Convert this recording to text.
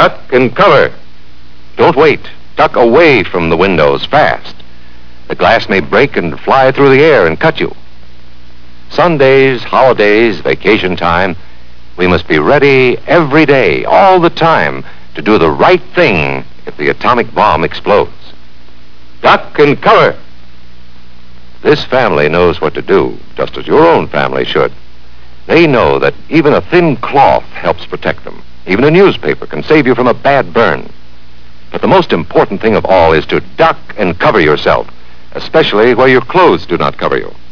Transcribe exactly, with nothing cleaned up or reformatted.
Duck and cover. Don't wait. Duck away from the windows fast. The glass may break and fly through the air and cut you. Sundays, holidays, vacation time, we must be ready every day, all the time, to do the right thing if the atomic bomb explodes. Duck and cover. This family knows what to do, just as your own family should. They know that even a thin cloth helps protect them. Even a newspaper can save you from a bad burn. But the most important thing of all is to duck and cover yourself, especially where your clothes do not cover you.